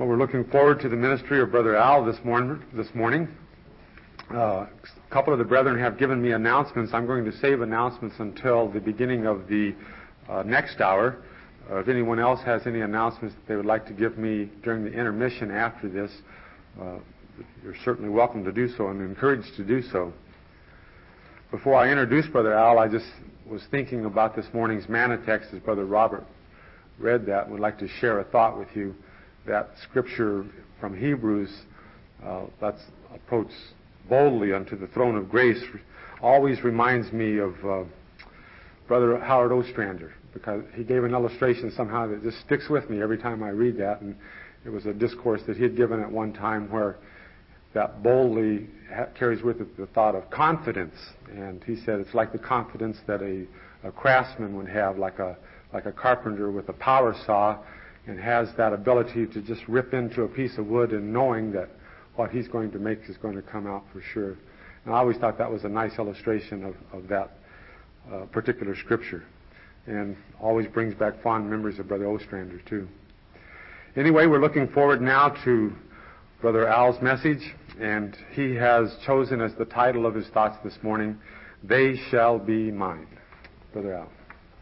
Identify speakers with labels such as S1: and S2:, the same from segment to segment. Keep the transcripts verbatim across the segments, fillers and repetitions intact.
S1: Well, we're looking forward to the ministry of Brother Al this morning. This morning. Uh, a couple of the brethren have given me announcements. I'm going to save announcements until the beginning of the uh, next hour. Uh, if anyone else has any announcements that they would like to give me during the intermission after this, uh, you're certainly welcome to do so and encouraged to do so. Before I introduce Brother Al, I just was thinking about this morning's manna text as Brother Robert read that and would like to share a thought with you. That scripture from Hebrews, uh, that's approach boldly unto the throne of grace, always reminds me of uh, Brother Howard Ostrander, because he gave an illustration somehow that just sticks with me every time I read that. And it was a discourse that he had given at one time where that boldly ha- carries with it the thought of confidence. And he said it's like the confidence that a, a craftsman would have, like a like a carpenter with a power saw, and has that ability to just rip into a piece of wood and knowing that what he's going to make is going to come out for sure. And I always thought that was a nice illustration of, of that uh, particular scripture, and always brings back fond memories of Brother Ostrander too. Anyway, we're looking forward now to Brother Al's message, and he has chosen as the title of his thoughts this morning, "They Shall Be Mine." Brother Al.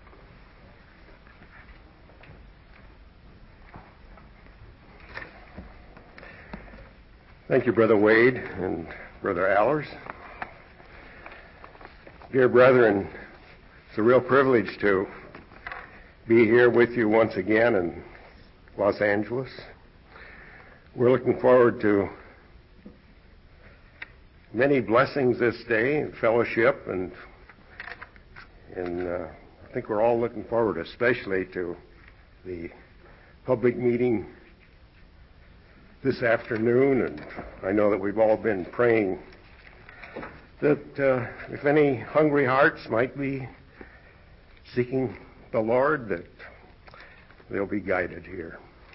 S2: Thank you, Brother Wade and Brother Allers. Dear brethren, it's a real privilege to be here with you once again in Los Angeles. We're looking forward to many blessings this day and fellowship, and, and uh, I think we're all looking forward especially to the public meeting this afternoon, and I know that we've all been praying that uh, if any hungry hearts might be seeking the Lord, that they'll be guided here.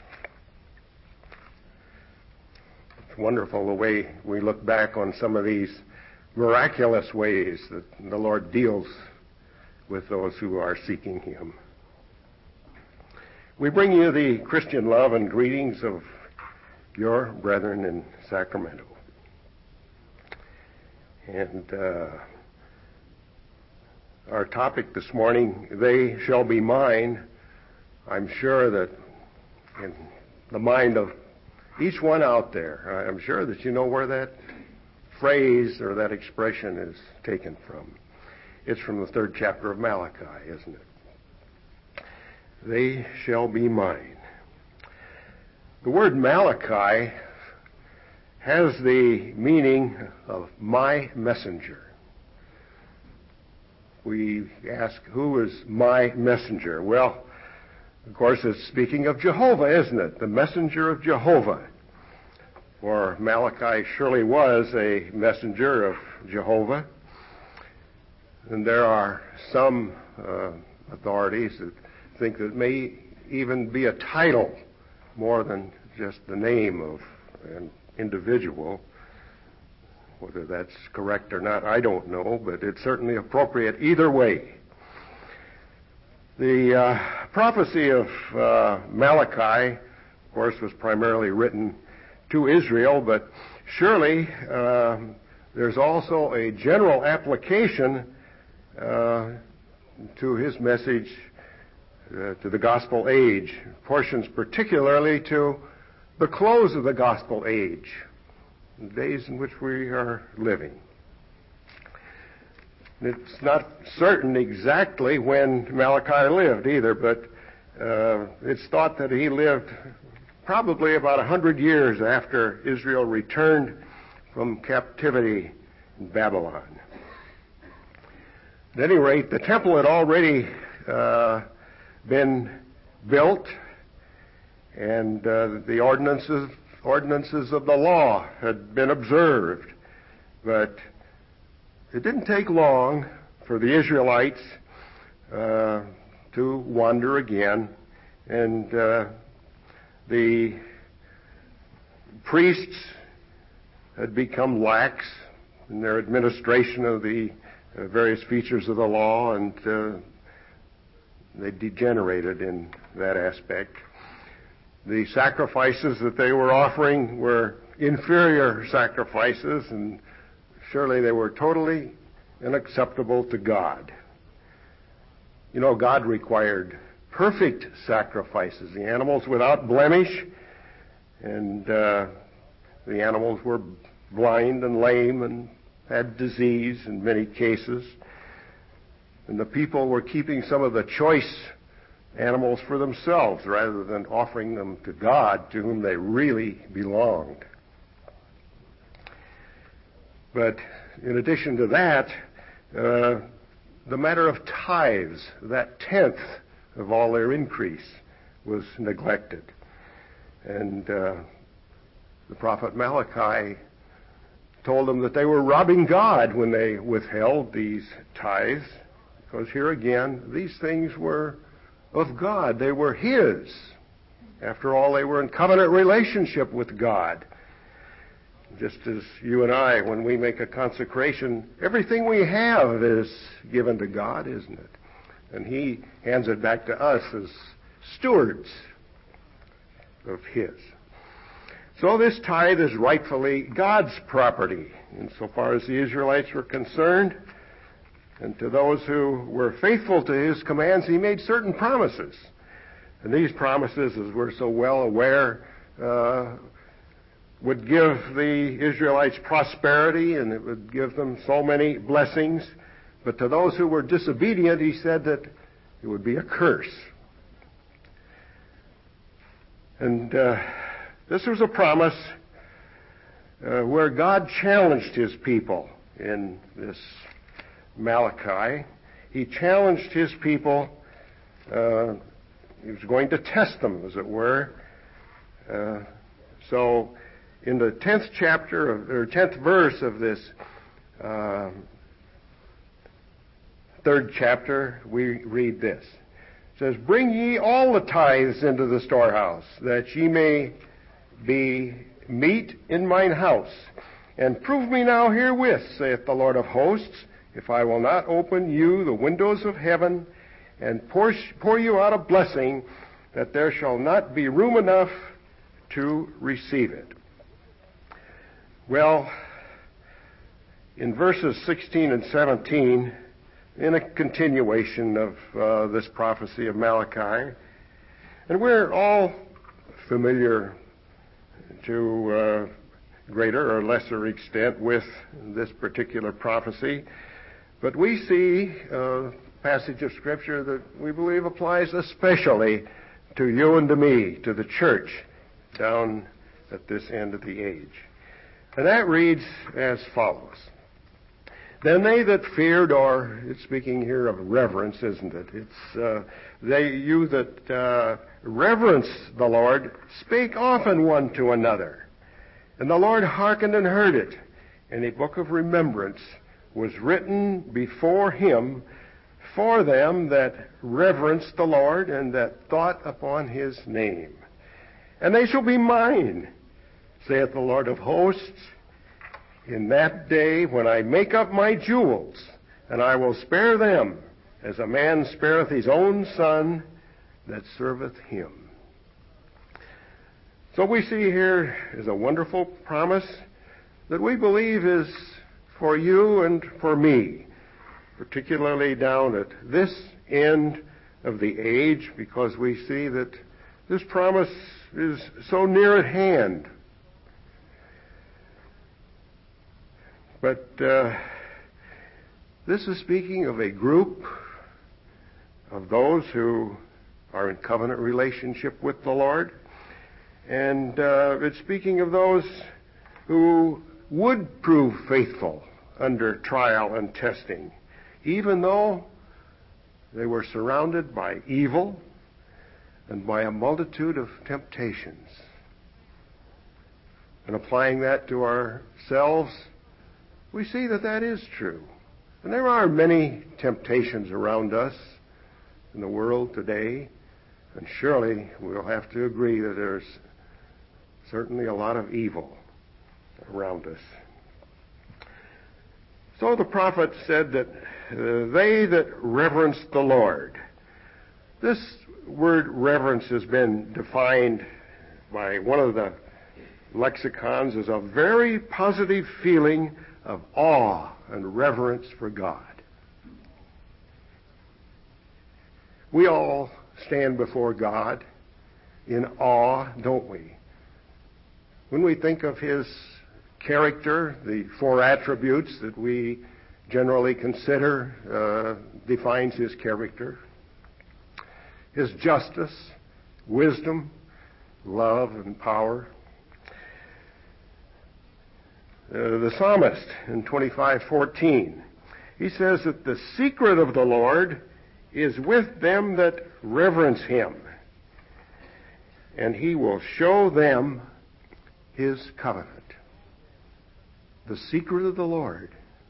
S2: It's wonderful the way we look back on some of these miraculous ways that the Lord deals with those who are seeking Him. We bring you the Christian love and greetings of your brethren in Sacramento. And uh, our topic this morning, "They Shall Be Mine," I'm sure that in the mind of each one out there, I'm sure that you know where that phrase or that expression is taken from. It's from the third chapter of Malachi, isn't it? They shall be mine. The word Malachi has the meaning of my messenger. We ask, who is my messenger? Well, of course, it's speaking of Jehovah, isn't it? The messenger of Jehovah. For Malachi surely was a messenger of Jehovah. And there are some uh, authorities that think that it may even be a title more than just the name of an individual. Whether that's correct or not, I don't know, but it's certainly appropriate either way. The uh, prophecy of uh, Malachi, of course, was primarily written to Israel, but surely uh, there's also a general application uh, to his message Uh, to the gospel age, portions particularly to the close of the gospel age, the days in which we are living. It's not certain exactly when Malachi lived either, but uh, it's thought that he lived probably about a hundred years after Israel returned from captivity in Babylon. At any rate, the temple had already uh, been built, and uh, the ordinances ordinances of the law had been observed. But it didn't take long for the Israelites uh, to wander again, and uh, the priests had become lax in their administration of the uh, various features of the law, and uh, they degenerated in that aspect. The sacrifices that they were offering were inferior sacrifices, and surely they were totally unacceptable to God. You know, God required perfect sacrifices, the animals without blemish, and uh, the animals were blind and lame and had disease in many cases. And the people were keeping some of the choice animals for themselves rather than offering them to God, to whom they really belonged. But in addition to that, uh, the matter of tithes, that tenth of all their increase, was neglected. And uh, the prophet Malachi told them that they were robbing God when they withheld these tithes, because here again, these things were of God. They were His. After all, they were in covenant relationship with God. Just as you and I, when we make a consecration, everything we have is given to God, isn't it? And He hands it back to us as stewards of His. So this tithe is rightfully God's property, insofar as the Israelites were concerned. And to those who were faithful to His commands, He made certain promises. And these promises, as we're so well aware, uh, would give the Israelites prosperity, and it would give them so many blessings. But to those who were disobedient, He said that it would be a curse. And uh, this was a promise uh, where God challenged His people in this Malachi. He challenged His people. Uh, he was going to test them, as it were. Uh, so, in the tenth chapter of, or tenth verse of this uh, third chapter, we read this. It says, "Bring ye all the tithes into the storehouse, that ye may be meat in mine house. And prove me now herewith, saith the Lord of hosts, if I will not open you the windows of heaven, and pour, pour you out a blessing, that there shall not be room enough to receive it." Well, in verses sixteen and seventeen, in a continuation of uh, this prophecy of Malachi, and we're all familiar to uh, greater or lesser extent with this particular prophecy, but we see a passage of Scripture that we believe applies especially to you and to me, to the church, down at this end of the age. And that reads as follows. "Then they that feared," or it's speaking here of reverence, isn't it? It's uh, they, you that uh, reverence the Lord, spake often one to another. And the Lord hearkened and heard it. And a book of remembrance was written before Him for them that reverenced the Lord and that thought upon His name. And they shall be mine, saith the Lord of hosts, in that day when I make up my jewels, and I will spare them, as a man spareth his own son that serveth him. So we see here is a wonderful promise that we believe is for you and for me, particularly down at this end of the age, because we see that this promise is so near at hand. But uh, this is speaking of a group of those who are in covenant relationship with the Lord. And uh, it's speaking of those who would prove faithful under trial and testing, even though they were surrounded by evil and by a multitude of temptations. And applying that to ourselves, we see that that is true. And there are many temptations around us in the world today, and surely we'll have to agree that there's certainly a lot of evil around us. So the prophet said that uh, they that reverence the Lord. This word reverence has been defined by one of the lexicons as a very positive feeling of awe and reverence for God. We all stand before God in awe, don't we? When we think of His character, the four attributes that we generally consider uh, defines His character: His justice, wisdom, love, and power. Uh, the psalmist in twenty-five fourteen, he says that the secret of the Lord is with them that reverence Him, and He will show them His covenant. The secret of the Lord.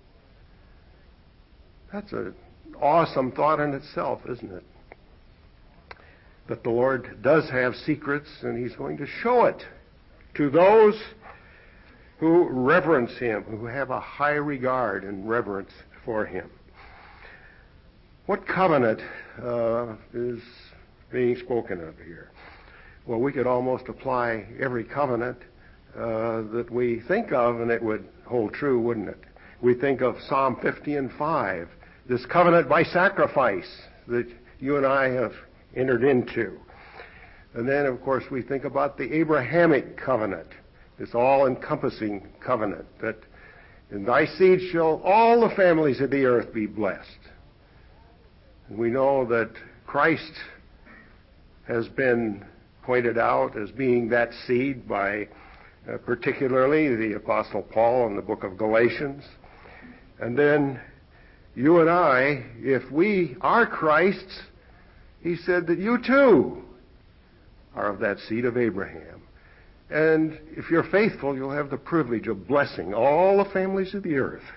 S2: That's an awesome thought in itself, isn't it? That the Lord does have secrets, and He's going to show it to those who reverence Him, who have a high regard and reverence for Him. What covenant uh, is being spoken of here? Well, we could almost apply every covenant uh, that we think of, and it would hold true, wouldn't it? We think of Psalm fifty and five, this covenant by sacrifice that you and I have entered into. And then, of course, we think about the Abrahamic covenant, this all-encompassing covenant that in thy seed shall all the families of the earth be blessed. And we know that Christ has been pointed out as being that seed by uh, particularly the Apostle Paul in the book of Galatians. And then you and I, if we are Christ's, he said that you too are of that seed of Abraham. And if you're faithful, you'll have the privilege of blessing all the families of the earth.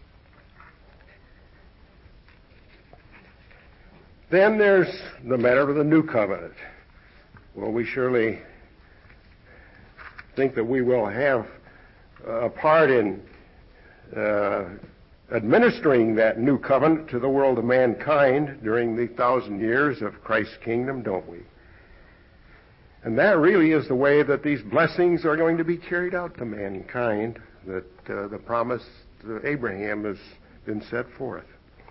S2: Then there's the matter of the new covenant. Well, we surely think that we will have a part in uh, administering that new covenant to the world of mankind during the thousand years of Christ's kingdom, don't we? And that really is the way that these blessings are going to be carried out to mankind, that uh, the promise to Abraham has been set forth.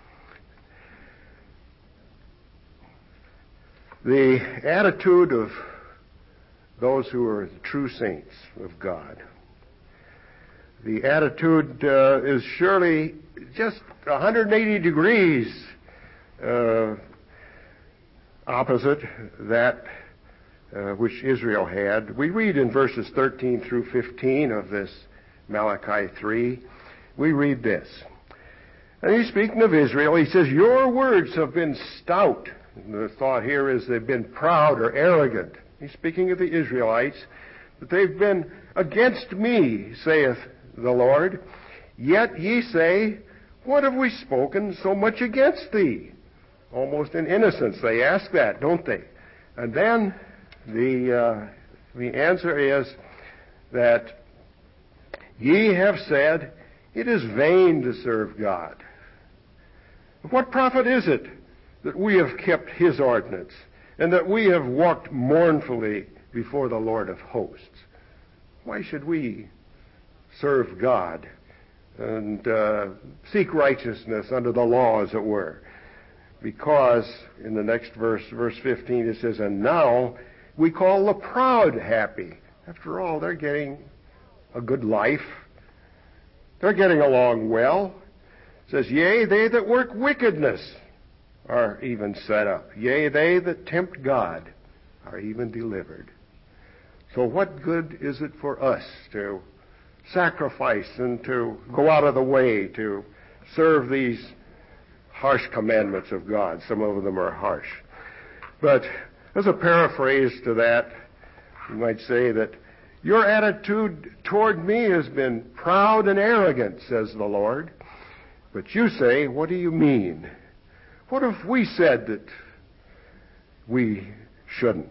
S2: The attitude of those who are the true saints of God, the attitude uh, is surely just one hundred eighty degrees uh, opposite that uh, which Israel had. We read in verses thirteen through fifteen of this Malachi three, we read this. And he's speaking of Israel. He says, your words have been stout. And the thought here is they've been proud or arrogant. He's speaking of the Israelites, that they've been against me, saith the Lord. Yet ye say, what have we spoken so much against thee? Almost in innocence they ask that, don't they? And then the, uh, the answer is that ye have said, it is vain to serve God. What profit is it that we have kept His ordinance, and that we have walked mournfully before the Lord of hosts? Why should we serve God and uh, seek righteousness under the law, as it were? Because in the next verse, verse fifteen, it says, and now we call the proud happy. After all, they're getting a good life. They're getting along well. It says, yea, they that work wickedness are even set up. Yea, they that tempt God are even delivered. So what good is it for us to sacrifice and to go out of the way to serve these harsh commandments of God? Some of them are harsh. But as a paraphrase to that, you might say that your attitude toward me has been proud and arrogant, says the Lord. But you say, what do you mean? What if we said that we shouldn't?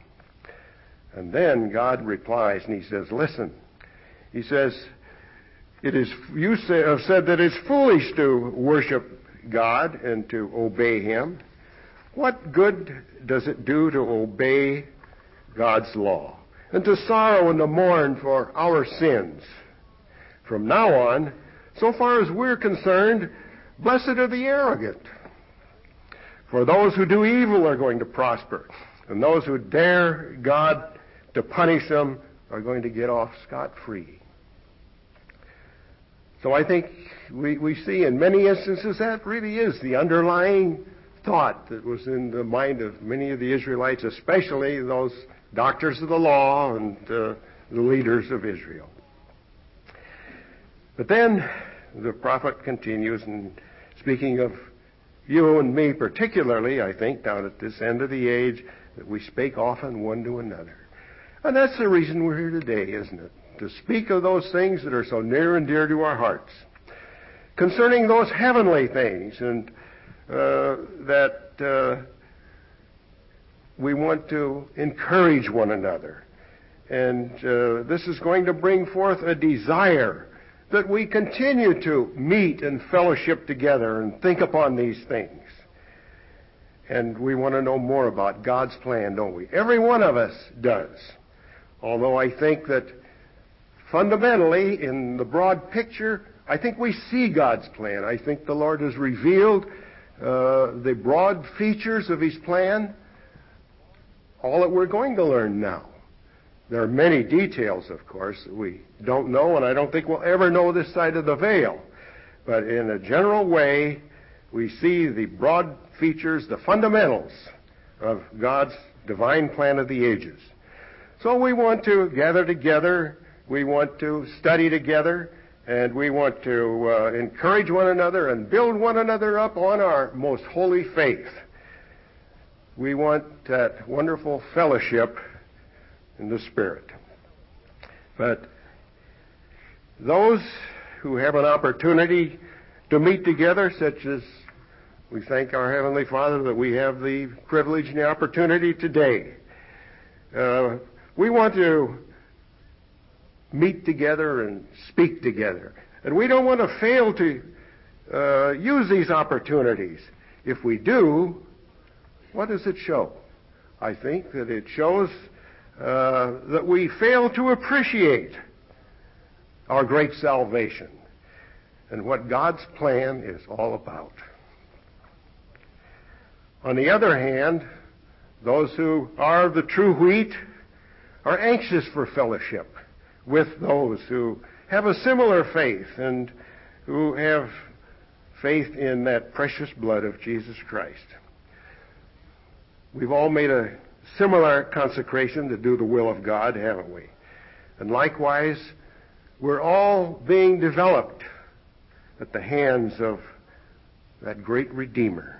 S2: And then God replies, and He says, listen. He says, it is, you say, have said that it's foolish to worship God and to obey Him. What good does it do to obey God's law? and to sorrow and to mourn for our sins. From now on, so far as we're concerned, blessed are the arrogant. For those who do evil are going to prosper, and those who dare God to punish them are going to get off scot-free. So I think we, we see in many instances that really is the underlying thought that was in the mind of many of the Israelites, especially those doctors of the law and uh, the leaders of Israel. But then the prophet continues, and speaking of you and me particularly, I think, down at this end of the age, that we spake often one to another. And that's the reason we're here today, isn't it? To speak of those things that are so near and dear to our hearts. Concerning those heavenly things, and uh, that uh, we want to encourage one another. And uh, this is going to bring forth a desire that we continue to meet and fellowship together and think upon these things. And we want to know more about God's plan, don't we? Every one of us does. Although I think that fundamentally, in the broad picture, I think we see God's plan. I think the Lord has revealed uh, the broad features of His plan, all that we're going to learn now. There are many details, of course, that we don't know, and I don't think we'll ever know this side of the veil. But in a general way, we see the broad features, the fundamentals of God's divine plan of the ages. So we want to gather together, we want to study together, and we want to uh, encourage one another and build one another up on our most holy faith. We want that wonderful fellowship in the Spirit. But those who have an opportunity to meet together, such as we thank our Heavenly Father that we have the privilege and the opportunity today, uh, we want to meet together and speak together. And we don't want to fail to uh, use these opportunities. If we do, what does it show? I think that it shows uh, that we fail to appreciate our great salvation and what God's plan is all about. On the other hand, those who are the true wheat are anxious for fellowship with those who have a similar faith and who have faith in that precious blood of Jesus Christ. We've all made a similar consecration to do the will of God, haven't we? And likewise, we're all being developed at the hands of that great Redeemer.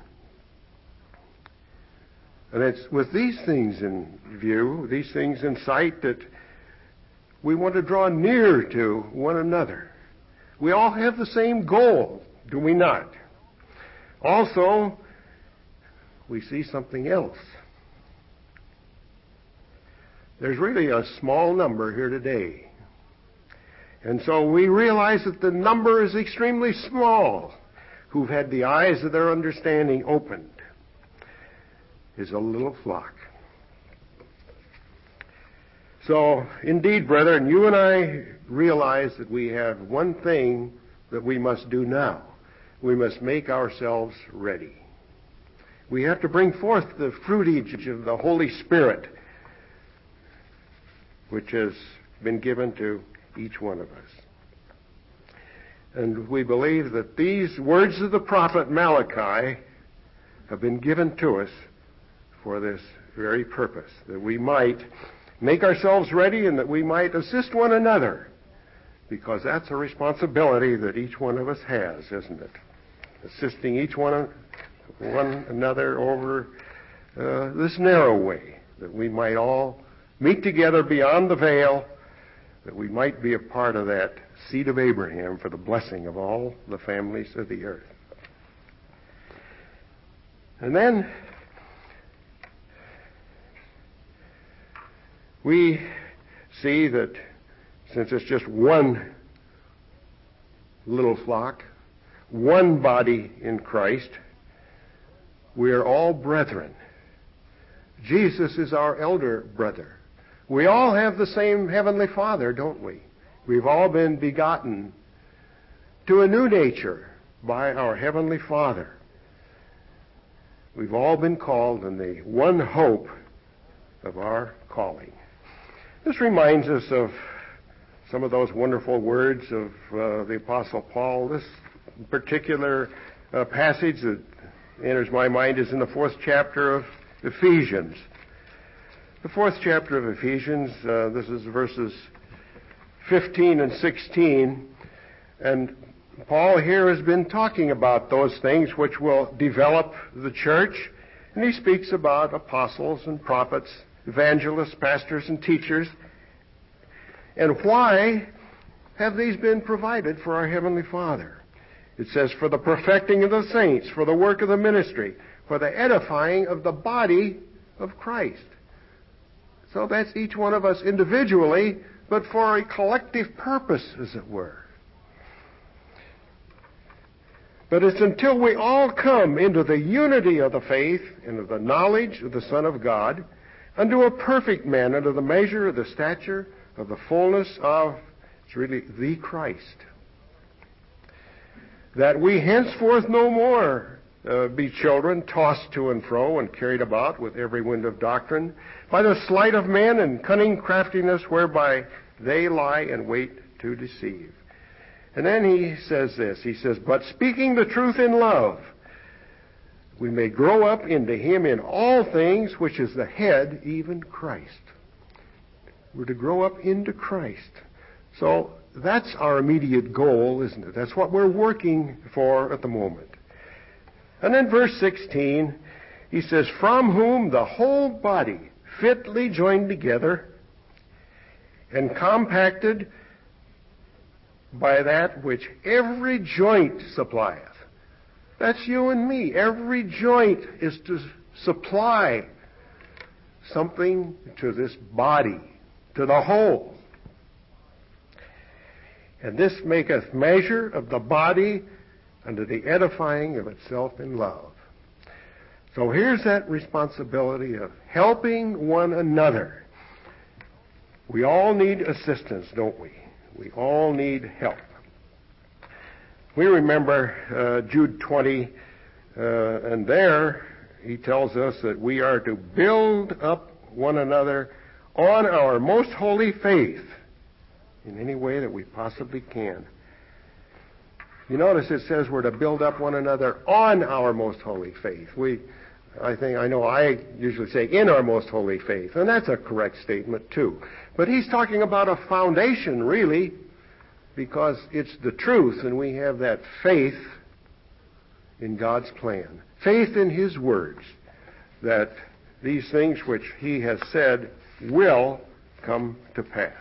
S2: And it's with these things in view, these things in sight, that we want to draw near to one another. We all have the same goal, do we not? Also, we see something else. There's really a small number here today. And so we realize that the number is extremely small who've had the eyes of their understanding opened. Is a little flock. So, indeed, brethren, you and I realize that we have one thing that we must do now. We must make ourselves ready. We have to bring forth the fruitage of the Holy Spirit, which has been given to each one of us. And we believe that these words of the prophet Malachi have been given to us for this very purpose, that we might make ourselves ready and that we might assist one another, because that's a responsibility that each one of us has, isn't it? Assisting each one, one another over uh, this narrow way, that we might all meet together beyond the veil, that we might be a part of that seed of Abraham for the blessing of all the families of the earth. And then we see that since it's just one little flock, one body in Christ, we are all brethren. Jesus is our elder brother. We all have the same Heavenly Father, don't we? We've all been begotten to a new nature by our Heavenly Father. We've all been called in the one hope of our calling. This reminds us of some of those wonderful words of uh, the Apostle Paul. This particular uh, passage that enters my mind is in the fourth chapter of Ephesians. The fourth chapter of Ephesians, uh, this is verses fifteen and sixteen, and Paul here has been talking about those things which will develop the church, and he speaks about apostles and prophets, evangelists, pastors, and teachers. And why have these been provided for our Heavenly Father? It says, for the perfecting of the saints, for the work of the ministry, for the edifying of the body of Christ. So that's each one of us individually, but for a collective purpose, as it were. But it's until we all come into the unity of the faith and of the knowledge of the Son of God, unto a perfect man, unto the measure of the stature of the fullness of, it's really the Christ, that we henceforth no more uh, be children tossed to and fro and carried about with every wind of doctrine, by the sleight of men and cunning craftiness whereby they lie and wait to deceive. And then he says this, he says, but speaking the truth in love, we may grow up into him in all things, which is the head, even Christ. We're to grow up into Christ. So that's our immediate goal, isn't it? That's what we're working for at the moment. And then verse sixteen, he says, from whom the whole body fitly joined together and compacted by that which every joint supplieth. That's you and me. Every joint is to supply something to this body, to the whole. And this maketh measure of the body unto the edifying of itself in love. So here's that responsibility of helping one another. We all need assistance, don't we? We all need help. We remember uh, Jude twenty, uh, and there he tells us that we are to build up one another on our most holy faith in any way that we possibly can. You notice it says we're to build up one another on our most holy faith. We, I think, I know I usually say in our most holy faith, and that's a correct statement too. But he's talking about a foundation, really, because it's the truth, and we have that faith in God's plan. Faith in his words, that these things which he has said will come to pass.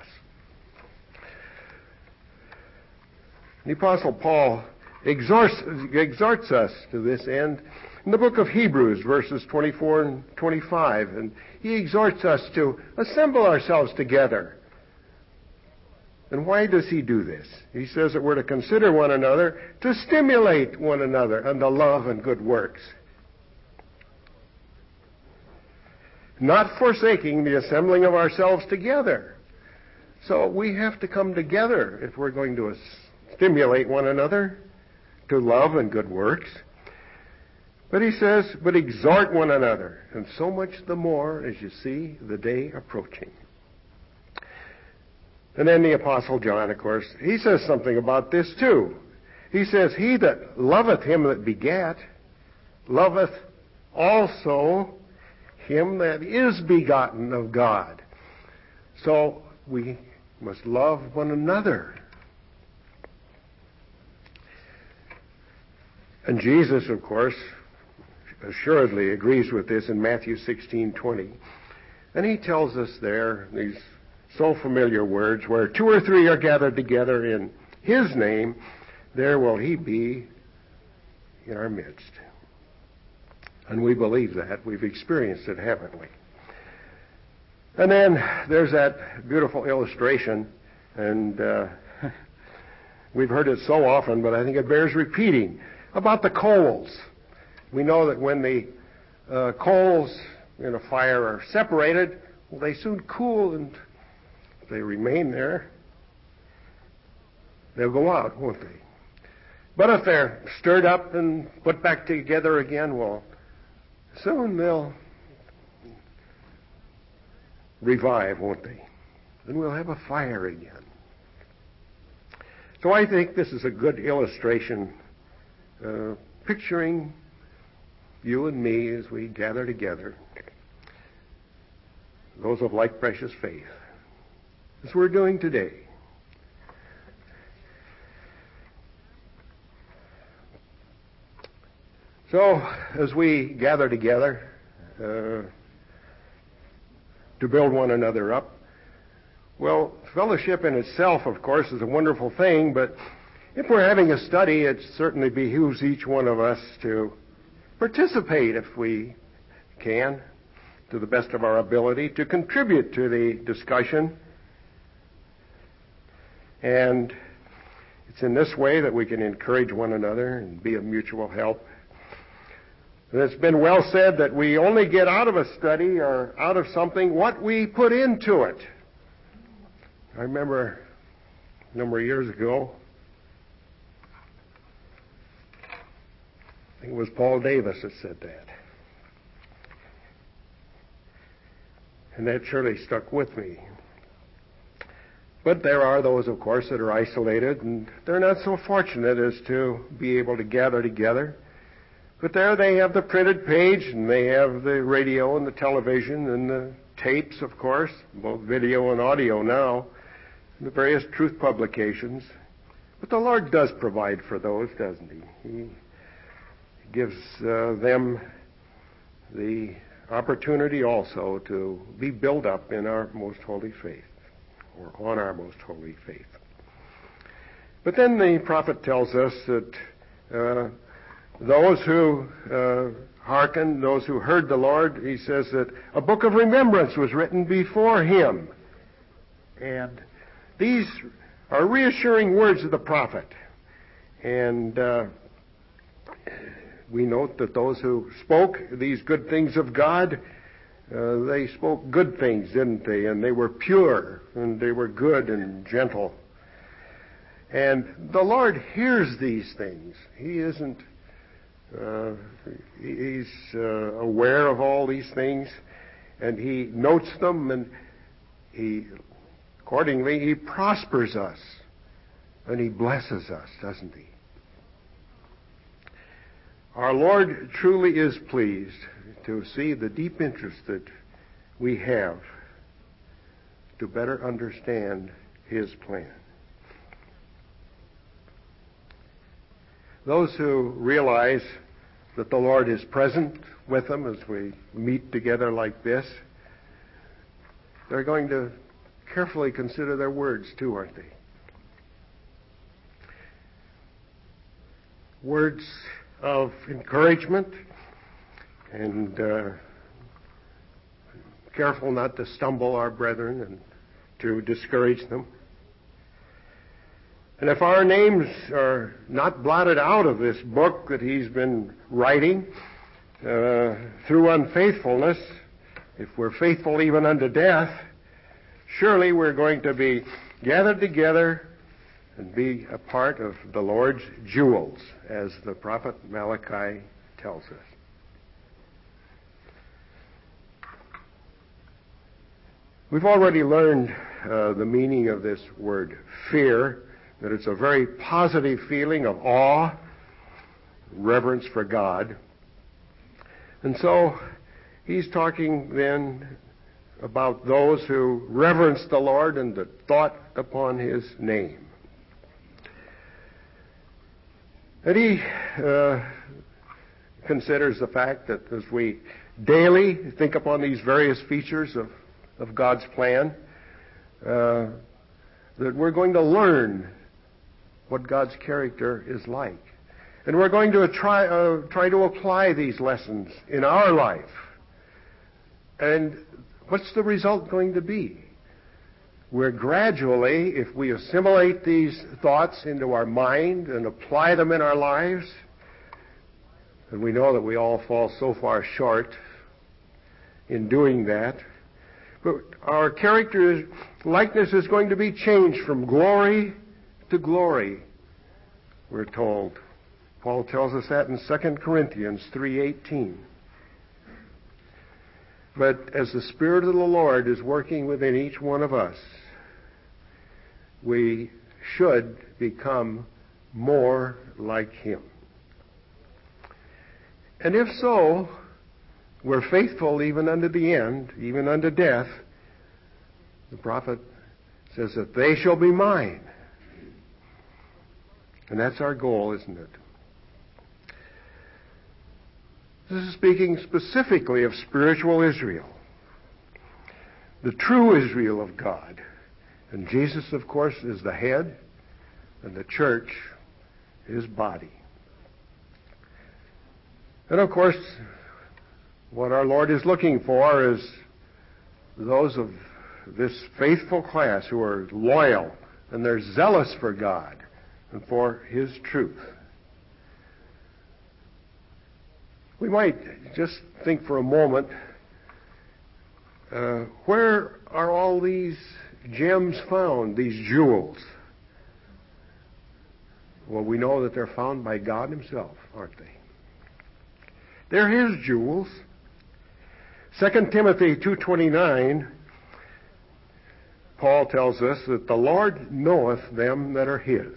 S2: The Apostle Paul exhorts, exhorts us to this end in the book of Hebrews, verses twenty-four and twenty-five. And he exhorts us to assemble ourselves together. And why does he do this? He says that we're to consider one another, to stimulate one another unto love and good works, not forsaking the assembling of ourselves together. So we have to come together if we're going to stimulate one another to love and good works. But he says, but exhort one another, and so much the more as you see the day approaching. And then the Apostle John, of course, he says something about this too. He says, he that loveth him that begat, loveth also him that is begotten of God. So we must love one another. And Jesus, of course, assuredly agrees with this in Matthew sixteen twenty. And he tells us there these so familiar words, where two or three are gathered together in his name, there will he be in our midst. And we believe that. We've experienced it, haven't we? And then there's that beautiful illustration, and uh, we've heard it so often, but I think it bears repeating, about the coals. We know that when the uh, coals in a fire are separated, well, they soon cool, and if they remain there, they'll go out, won't they? But if they're stirred up and put back together again, well, soon they'll revive, won't they? Then we'll have a fire again. So I think this is a good illustration, uh, picturing you and me as we gather together, those of like precious faith, as we're doing today. So, as we gather together uh, to build one another up, well, fellowship in itself, of course, is a wonderful thing, but if we're having a study, it certainly behooves each one of us to participate, if we can, to the best of our ability, to contribute to the discussion. And it's in this way that we can encourage one another and be of mutual help. And it's been well said that we only get out of a study or out of something what we put into it. I remember a number of years ago, I think it was Paul Davis that said that. And that surely stuck with me. But there are those, of course, that are isolated, and they're not so fortunate as to be able to gather together. But there they have the printed page, and they have the radio and the television and the tapes, of course, both video and audio now, and the various truth publications. But the Lord does provide for those, doesn't He? He gives uh, them the opportunity also to be built up in our most holy faith, or on our most holy faith. But then the prophet tells us that uh, those who uh, hearkened, those who heard the Lord, he says that a book of remembrance was written before him. And these are reassuring words of the prophet. And uh, we note that those who spoke these good things of God, uh, they spoke good things, didn't they? And they were pure, and they were good and gentle. And the Lord hears these things. He isn't Uh, he's uh, aware of all these things, and he notes them, and he, accordingly, he prospers us, and he blesses us, doesn't he? Our Lord truly is pleased to see the deep interest that we have to better understand his plan. Those who realize that the Lord is present with them as we meet together like this, they're going to carefully consider their words too, aren't they? Words of encouragement, and uh, careful not to stumble our brethren and to discourage them. And if our names are not blotted out of this book that he's been writing uh, through unfaithfulness, if we're faithful even unto death, surely we're going to be gathered together and be a part of the Lord's jewels, as the prophet Malachi tells us. We've already learned uh, the meaning of this word fear, that it's a very positive feeling of awe, reverence for God. And so he's talking then about those who reverence the Lord and that thought upon his name. And he uh, considers the fact that as we daily think upon these various features of, of God's plan, uh, that we're going to learn what God's character is like. And we're going to try, uh, try to apply these lessons in our life. And what's the result going to be? We're gradually, if we assimilate these thoughts into our mind and apply them in our lives, and we know that we all fall so far short in doing that, But our character likeness is going to be changed from glory to glory, we're told. Paul tells us that in Second Corinthians three eighteen. But as the Spirit of the Lord is working within each one of us, we should become more like Him. And if so, we're faithful even unto the end, even unto death. The prophet says that they shall be mine. And that's our goal, isn't it? This is speaking specifically of spiritual Israel, the true Israel of God. And Jesus, of course, is the head, and the church, His body. And of course, what our Lord is looking for is those of this faithful class who are loyal and they're zealous for God and for His truth. We might just think for a moment, uh, where are all these gems found, these jewels? Well, we know that they're found by God Himself, aren't they? They're His jewels. Second Timothy two twenty-nine, Paul tells us that the Lord knoweth them that are His.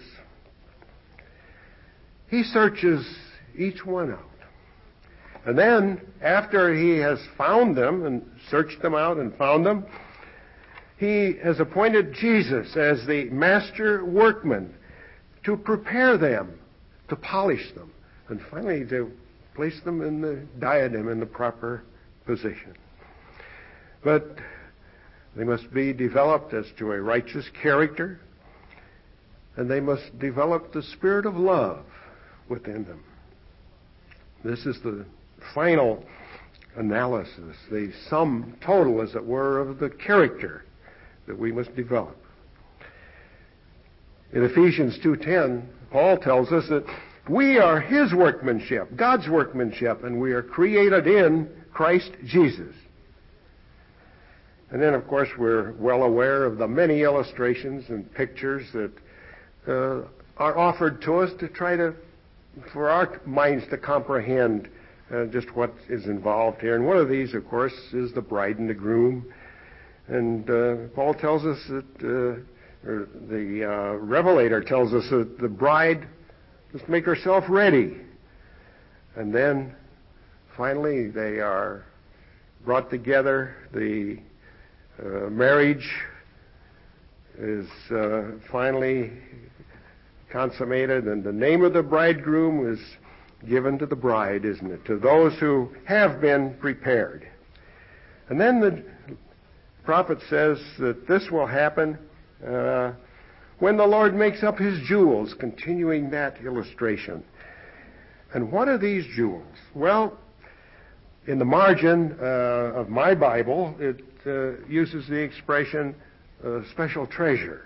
S2: He searches each one out. And then, after He has found them and searched them out and found them, He has appointed Jesus as the master workman to prepare them, to polish them, and finally to place them in the diadem in the proper position. But they must be developed as to a righteous character, and they must develop the spirit of love within them. This is the final analysis, the sum total, as it were, of the character that we must develop. In Ephesians two ten, Paul tells us that we are His workmanship, God's workmanship, and we are created in Christ Jesus. And then, of course, we're well aware of the many illustrations and pictures that uh, are offered to us to try to, for our minds to comprehend uh, just what is involved here. And one of these, of course, is the bride and the groom. And uh, Paul tells us that, uh, or the uh, Revelator tells us that the bride must make herself ready. And then, finally, they are brought together. The uh, marriage is uh, finally consummated, and the name of the bridegroom is given to the bride, isn't it? To those who have been prepared. And then the prophet says that this will happen uh, when the Lord makes up His jewels, continuing that illustration. And what are these jewels? Well, in the margin uh, of my Bible, it uh, uses the expression uh, special treasure.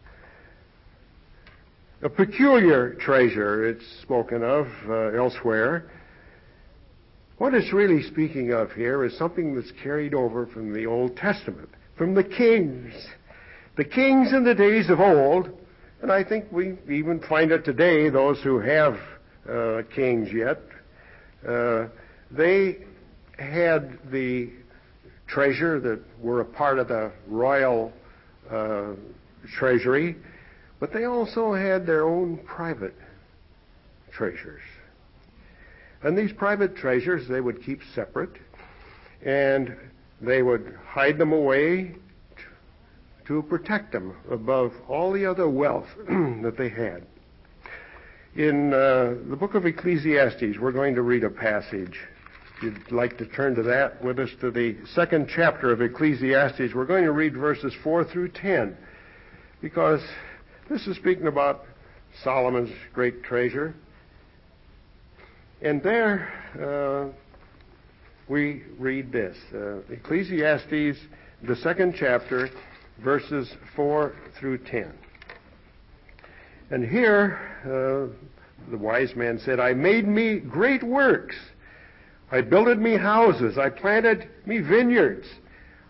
S2: A peculiar treasure, it's spoken of uh, elsewhere. What it's really speaking of here is something that's carried over from the Old Testament, from the kings. The kings in the days of old, and I think we even find it today, those who have uh, kings yet, uh, they had the treasure that were a part of the royal uh, treasury, but they also had their own private treasures. And these private treasures they would keep separate, and they would hide them away to protect them above all the other wealth that they had. In uh, the book of Ecclesiastes, we're going to read a passage. If you'd like to turn to that with us, to the second chapter of Ecclesiastes, we're going to read verses four through ten, because this is speaking about Solomon's great treasure. And there uh, we read this, uh, Ecclesiastes, the second chapter, verses four through ten. And here uh, the wise man said, I made me great works. I builded me houses. I planted me vineyards.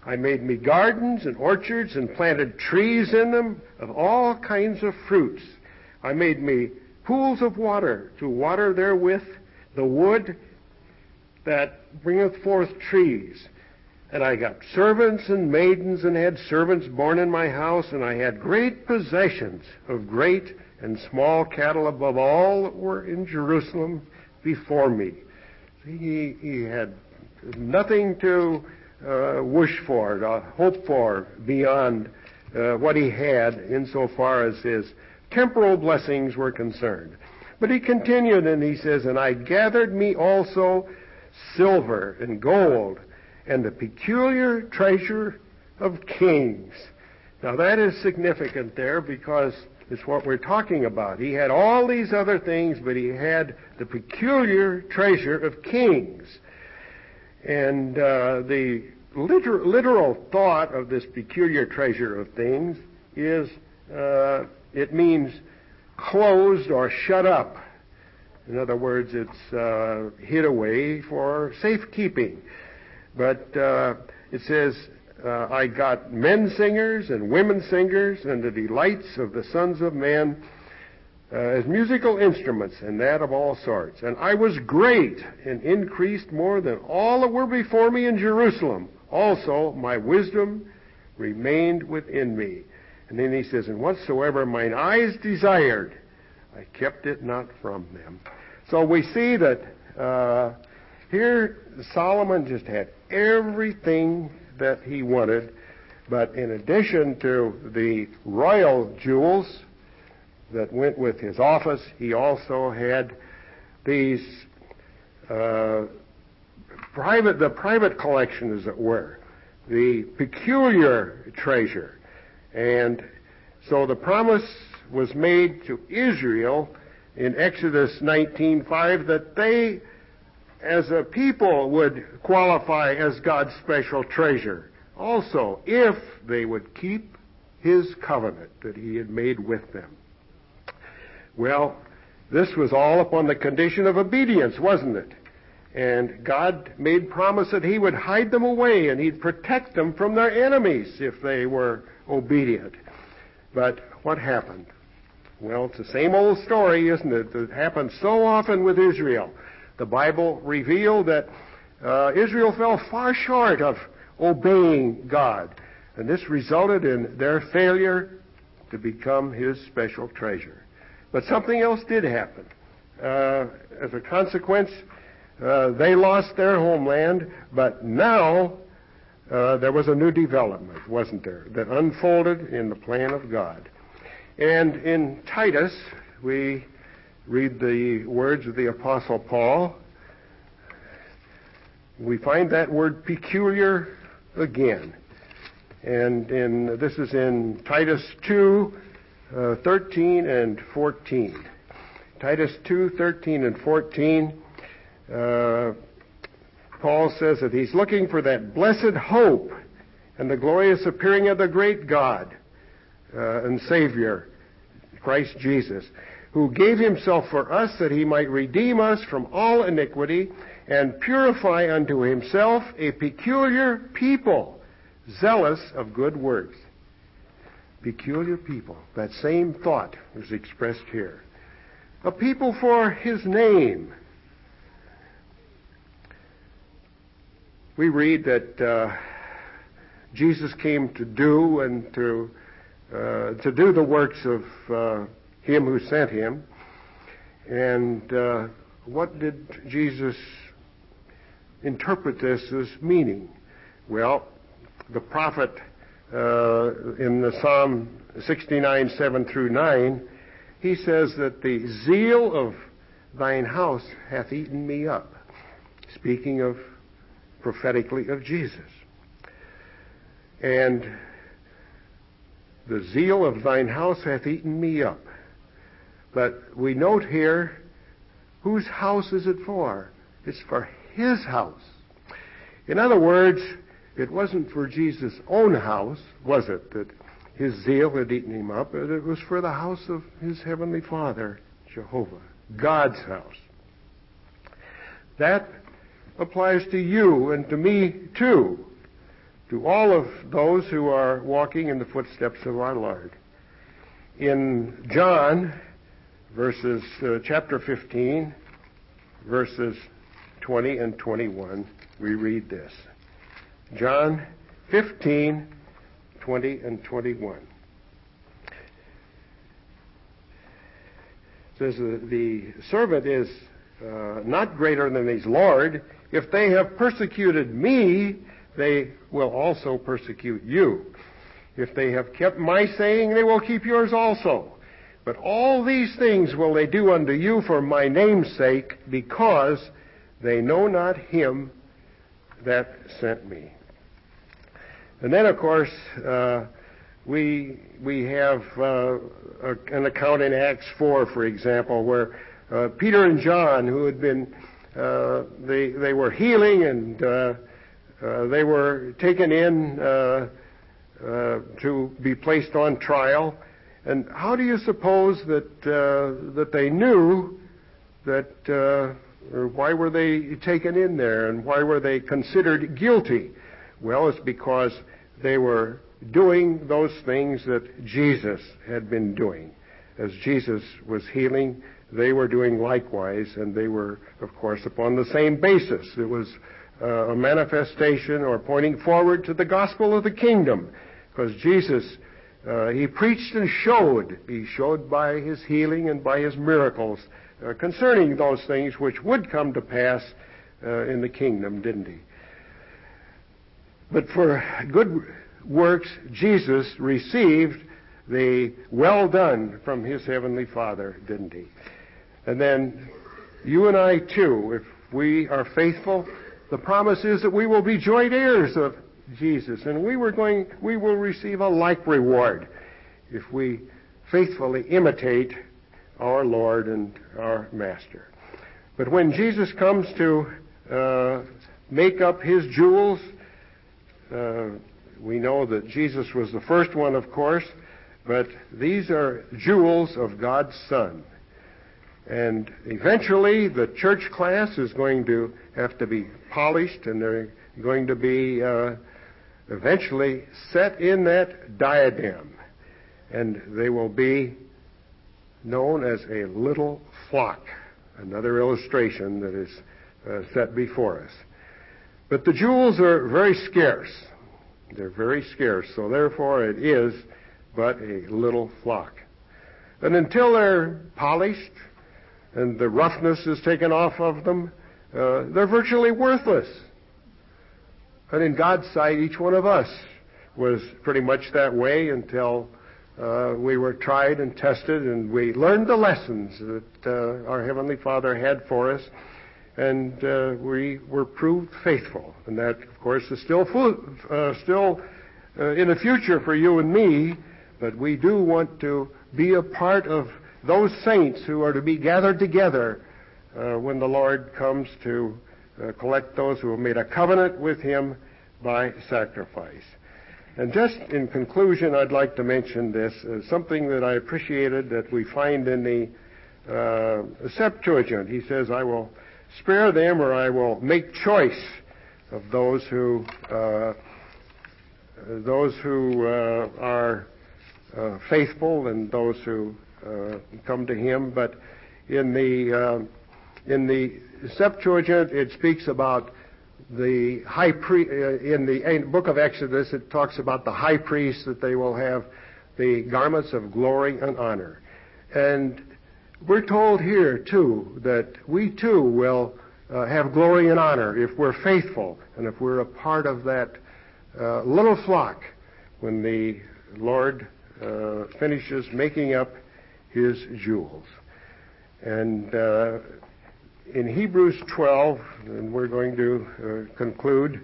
S2: I made me gardens and orchards and planted trees in them of all kinds of fruits. I made me pools of water to water therewith the wood that bringeth forth trees. And I got servants and maidens and had servants born in my house, and I had great possessions of great and small cattle above all that were in Jerusalem before me. He, he had nothing to uh, wish for, to hope for beyond uh, what he had insofar as his temporal blessings were concerned. But he continued and he says, and I gathered me also silver and gold and the peculiar treasure of kings. Now that is significant there because it's what we're talking about. He had all these other things, but he had the peculiar treasure of kings. And uh, the liter- literal thought of this peculiar treasure of things is uh, it means closed or shut up. In other words, it's uh, hid away for safekeeping. But uh, it says, uh, I got men singers and women singers and the delights of the sons of men uh, as musical instruments, and that of all sorts. And I was great and increased more than all that were before me in Jerusalem. Also, my wisdom remained within me. And then he says, and whatsoever mine eyes desired, I kept it not from them. So we see that uh, here Solomon just had everything that he wanted, but in addition to the royal jewels that went with his office, he also had these uh, private, the private collection, as it were, the peculiar treasure. And so the promise was made to Israel in Exodus nineteen five that they, as a people, would qualify as God's special treasure also if they would keep his covenant that he had made with them. Well, this was all upon the condition of obedience, wasn't it? And God made promise that he would hide them away and he'd protect them from their enemies if they were obedient. But what happened? Well, it's the same old story, isn't it? That happens so often with Israel. The Bible revealed that uh, Israel fell far short of obeying God. And this resulted in their failure to become his special treasure. But something else did happen. Uh, as a consequence, uh, they lost their homeland, but now uh, there was a new development, wasn't there, that unfolded in the plan of God. And in Titus, we read the words of the Apostle Paul. We find that word peculiar again. And in, this is in Titus two, uh, thirteen and fourteen. Titus two, thirteen and fourteen, uh, Paul says that he's looking for that blessed hope and the glorious appearing of the great God uh, and Savior, Christ Jesus, who gave himself for us that he might redeem us from all iniquity and purify unto himself a peculiar people, zealous of good works. Peculiar people. That same thought is expressed here. A people for his name. We read that uh, Jesus came to do and to uh, to do the works of uh, him who sent him. And uh, what did Jesus interpret this as meaning? Well, the prophet uh, in the Psalm sixty-nine, seven through nine, he says that the zeal of thine house hath eaten me up. Speaking of, prophetically, of Jesus. And the zeal of thine house hath eaten me up. But we note here, whose house is it for? It's for his house. In other words, it wasn't for Jesus' own house, was it, that his zeal had eaten him up, but it was for the house of his heavenly Father, Jehovah, God's house. That applies to you and to me too, to all of those who are walking in the footsteps of our Lord. In John, verses uh, chapter fifteen, verses twenty and twenty-one, we read this. John fifteen, twenty and twenty-one. It says, the servant is uh, not greater than his Lord. If they have persecuted me, they will also persecute you. If they have kept my saying, they will keep yours also. But all these things will they do unto you for my name's sake, because they know not him that sent me. And then, of course, uh, we we have uh, a, an account in Acts four, for example, where uh, Peter and John, who had been, uh, they they were healing and uh, uh, they were taken in uh, uh, to be placed on trial. And how do you suppose that uh, that they knew that? Uh, or why were they taken in there, and why were they considered guilty? Well, it's because they were doing those things that Jesus had been doing. As Jesus was healing, they were doing likewise, and they were, of course, upon the same basis. It was uh, a manifestation or pointing forward to the gospel of the kingdom, because Jesus, uh, he preached and showed. He showed by his healing and by his miracles uh, concerning those things which would come to pass uh, in the kingdom, didn't he? But for good works, Jesus received the well done from his heavenly Father, didn't he? And then you and I too, if we are faithful, the promise is that we will be joint heirs of Jesus, and we were going, we will receive a like reward if we faithfully imitate our Lord and our Master. But when Jesus comes to uh, make up his jewels, uh, we know that Jesus was the first one, of course, but these are jewels of God's Son. And eventually the church class is going to have to be polished, and they're going to be uh, eventually set in that diadem. And they will be known as a little flock, another illustration that is uh, set before us. But the jewels are very scarce. They're very scarce, so therefore it is but a little flock. And until they're polished and the roughness is taken off of them, uh, they're virtually worthless. And in God's sight, each one of us was pretty much that way until uh, we were tried and tested, and we learned the lessons that uh, our Heavenly Father had for us, and uh, we were proved faithful. And that, of course, is still full, uh, still uh, in the future for you and me, but we do want to be a part of those saints who are to be gathered together uh, when the Lord comes to uh, collect those who have made a covenant with him by sacrifice. And just in conclusion, I'd like to mention this, uh, something that I appreciated that we find in the uh, Septuagint. He says, I will spare them, or I will make choice of those who uh, those who uh, are uh, faithful and those who uh, come to him. But in the uh, in the Septuagint, it speaks about the high priest. Uh, in the book of Exodus, it talks about the high priest, that they will have the garments of glory and honor. And we're told here, too, that we, too, will uh, have glory and honor if we're faithful and if we're a part of that uh, little flock when the Lord uh, finishes making up his jewels. And uh, in Hebrews twelve, and we're going to uh, conclude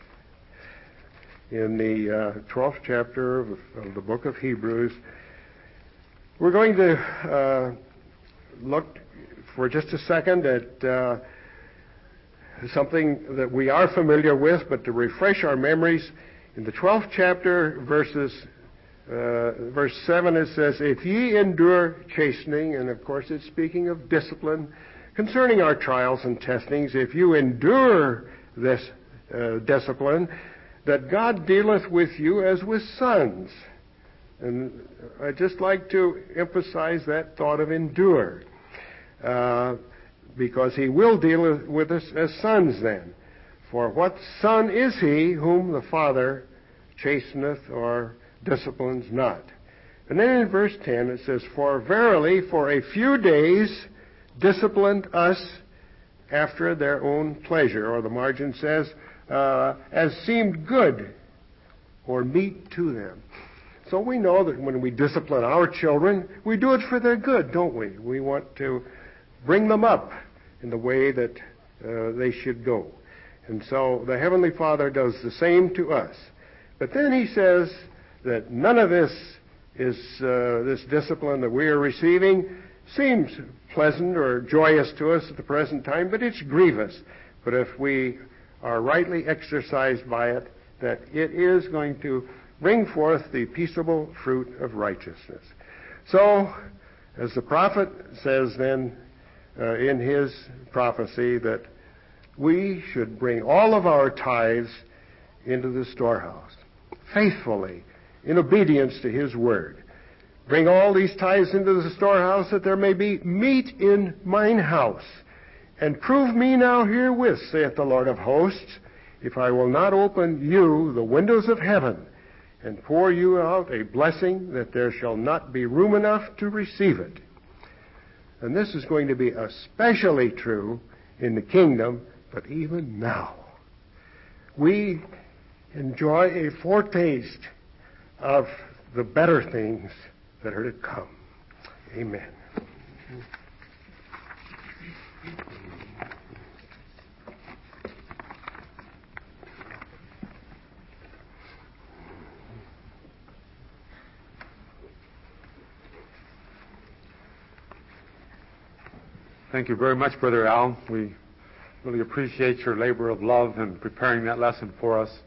S2: in the uh, twelfth chapter of, of the book of Hebrews, we're going to uh, look for just a second at uh, something that we are familiar with, but to refresh our memories. In the twelfth chapter, verses uh, verse seven, it says, if ye endure chastening, and of course it's speaking of discipline concerning our trials and testings, if you endure this uh, discipline, that God dealeth with you as with sons. And I'd just like to emphasize that thought of endure. Uh, because he will deal with us as sons then. For what son is he whom the Father chasteneth or disciplines not? And then in verse ten it says, For verily for a few days disciplined us after their own pleasure. Or the margin says, uh, as seemed good or meet to them. So we know that when we discipline our children, we do it for their good, don't we? We want to bring them up in the way that uh, they should go. And so the Heavenly Father does the same to us. But then he says that none of this is uh, this discipline that we are receiving seems pleasant or joyous to us at the present time, but it's grievous. But if we are rightly exercised by it, that it is going to bring forth the peaceable fruit of righteousness. So, as the prophet says then uh, in his prophecy, that we should bring all of our tithes into the storehouse, faithfully, in obedience to his word. Bring all these tithes into the storehouse, that there may be meat in mine house. And prove me now herewith, saith the Lord of hosts, if I will not open you the windows of heaven, and pour you out a blessing that there shall not be room enough to receive it. And this is going to be especially true in the kingdom, but even now. We enjoy a foretaste of the better things that are to come. Amen.
S1: Thank you very much, Brother Al. We really appreciate your labor of love in preparing that lesson for us,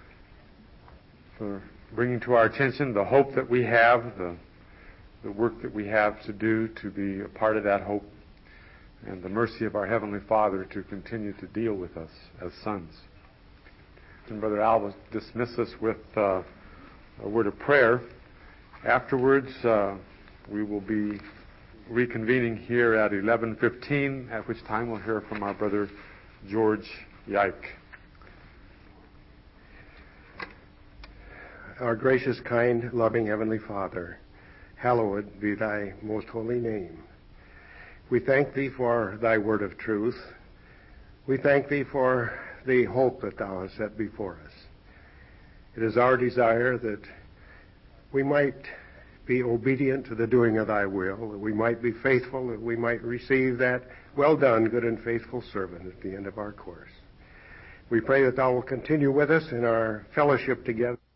S1: for bringing to our attention the hope that we have, the, the work that we have to do to be a part of that hope, and the mercy of our Heavenly Father to continue to deal with us as sons. And Brother Al will dismiss us with uh, a word of prayer. Afterwards, uh, we will be reconvening here at eleven fifteen, at which time we'll hear from our brother George Yike.
S2: Our gracious, kind, loving Heavenly Father, hallowed be thy most holy name. We thank thee for thy word of truth. We thank thee for the hope that thou hast set before us. It is our desire that we might be obedient to the doing of thy will, that we might be faithful, that we might receive that well done, good and faithful servant at the end of our course. We pray that thou will continue with us in our fellowship together.